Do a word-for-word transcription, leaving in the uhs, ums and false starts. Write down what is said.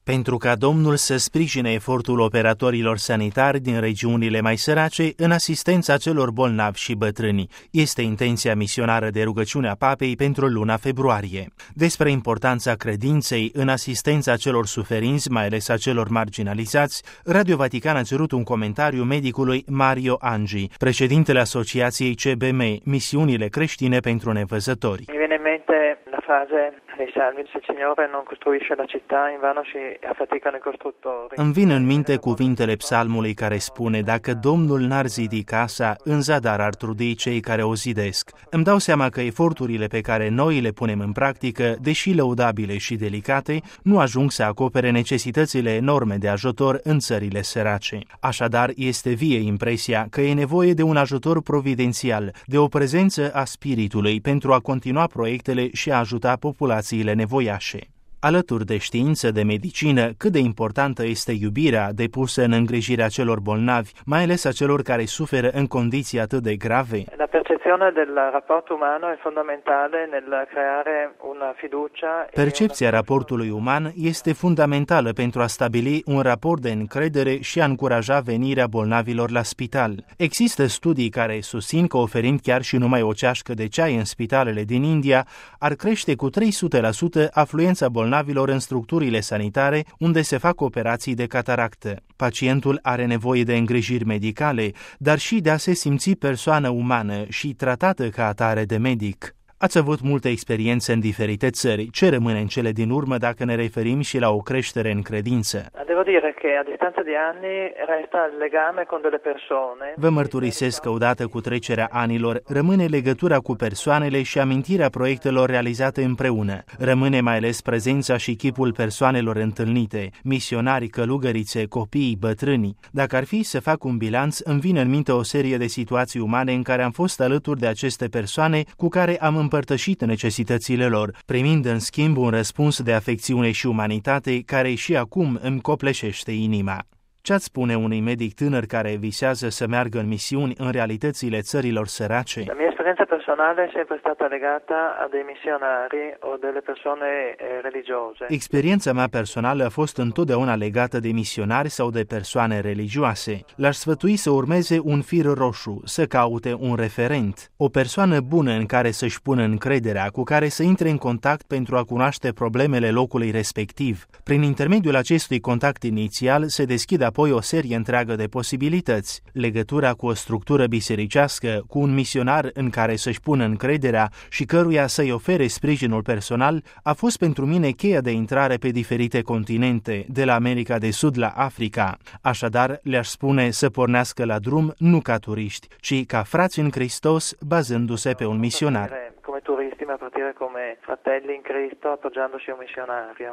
pentru ca Domnul să sprijine efortul operatorilor sanitari din regiunile mai sărace în asistența celor bolnavi și bătrâni. Este intenția misionară de rugăciune a Papei pentru luna februarie. Despre importanța credinței în asistența celor suferinți, mai ales a celor marginalizați, Radio Vatican a cerut un comentariu medicului Mario Angi, președintele Asociației C B M, Misiunile Creștine pentru Nevăzători. Mi viene in mente la frase dei Salmi: se il Signore non costruisce la città, invano si affaticano i costruttori. Îmi vin în minte cuvintele psalmului care spune: dacă Domnul n-ar zidi casa, în zadar ar trudi cei care o zidesc. Îmi dau seama că eforturile pe care noi le punem în practică, deși lăudabile și delicate, nu ajung să acopere necesitățile enorme de ajutor în țările sărace. Așadar, este vie impresia că e nevoie de un ajutor providențial, de o prezență a Spiritului pentru a continua proiectele și a ajuta populațiile nevoiașe. Alături de știință, de medicină, cât de importantă este iubirea depusă în îngrijirea celor bolnavi, mai ales a celor care suferă în condiții atât de grave. La percezione del rapporto umano è fondamentale nel creare una fiducia. Percepția raportului uman este fundamentală pentru a stabili un raport de încredere și a încuraja venirea bolnavilor la spital. Există studii care susțin că oferind chiar și numai o ceașcă de ceai în spitalele din India ar crește cu trei sute la sută afluența bolnavilor în structurile sanitare unde se fac operații de cataractă. Pacientul are nevoie de îngrijiri medicale, dar și de a se simți persoană umană și tratată ca atare de medic. Ați avut multe experiențe în diferite țări. Ce rămâne în cele din urmă dacă ne referim și la o creștere în credință? Devo dire che a distanza di anni resta il legame con delle persone. Vă mărturisesc că odată cu trecerea anilor rămâne legătura cu persoanele și amintirea proiectelor realizate împreună. Rămâne mai ales prezența și chipul persoanelor întâlnite, misionari, călugărițe, copii, bătrâni. Dacă ar fi să fac un bilanț, îmi vine în minte o serie de situații umane în care am fost alături de aceste persoane cu care am împărtășit necesitățile lor, primind în schimb un răspuns de afecțiune și umanitate care și acum îmi copleșește inima. Ce-ați spune unui medic tânăr care visează să meargă în misiuni în realitățile țărilor sărace? La mia esperienza personale è sempre stata legata a dei missionari o delle persone religiose. Experiența mea personală a fost întotdeauna legată de misionari sau de persoane religioase. L-aș sfătui să urmeze un fir roșu, să caute un referent, o persoană bună în care să-și pună încrederea, cu care să intre în contact pentru a cunoaște problemele locului respectiv. Prin intermediul acestui contact inițial se deschide apoi o serie întreagă de posibilități. Legătura cu o structură bisericească, cu un misionar în care să-și pună încrederea și căruia să-i ofere sprijinul personal, a fost pentru mine cheia de intrare pe diferite continente, de la America de Sud la Africa. Așadar, le-aș spune să pornească la drum nu ca turiști, ci ca frați în Hristos, bazându-se pe un misionar. Come turisti, ma partire come fratelli in Cristo, appoggiandosi a un missionario.